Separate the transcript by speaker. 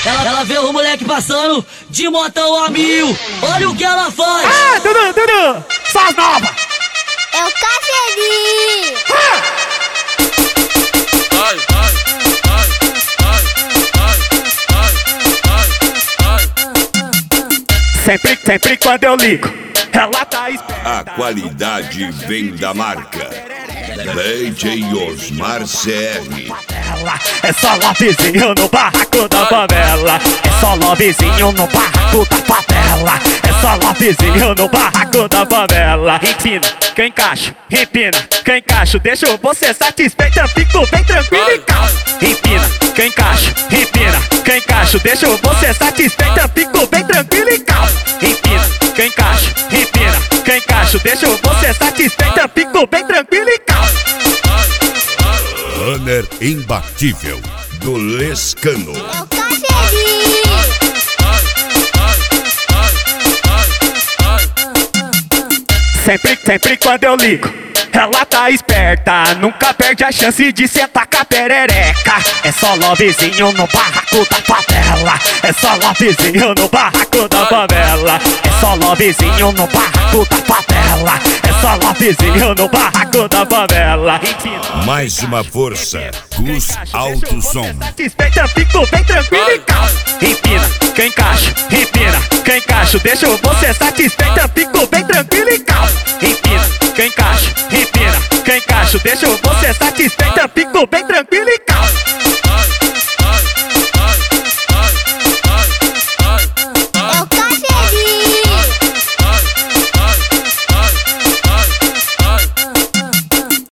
Speaker 1: Ela vê o moleque passando de motão a 1000. Olha o que ela faz.
Speaker 2: Ah, Dudu, só as novas.
Speaker 3: É o cafezinho.
Speaker 2: Sempre quando eu ligo, ela tá esperta.
Speaker 4: A qualidade vem da marca DJ Osmar CR.
Speaker 2: É só lovezinho no barraco da favela. É só lovezinho no barraco da favela. É só lovezinho no barraco da favela. Empina, que encaixa, empina, que encaixa. Deixa você satisfeita, fico bem tranquilo e calmo. Empina, que encaixa, empina, que encaixa. Deixa você satisfeita, fico bem tranquilo e calmo. Empina, que encaixa, empina, que encaixa. Deixa você satisfeita, fico bem tranquilo e calmo.
Speaker 4: Runner imbatível do Lescano.
Speaker 3: É o cafezinho.
Speaker 2: Sempre quando eu ligo, ela tá esperta. Nunca perde a chance de sentar com a perereca. É só lovezinho no barraco da favela. É só lovezinho no barraco da favela. É só lovezinho no barraco da favela. É só lovezinho no barraco da favela.
Speaker 4: Mais uma força, Cus Alto Som.
Speaker 2: Satisfeita, fico bem tranquilo e calmo. Empina, que encaixa, empina, que encaixa. Deixa você satisfeita, fico bem tranquilo e calmo. Empina, que encaixa, empina, que encaixa. Deixa você satisfeita, fico bem tranquilo e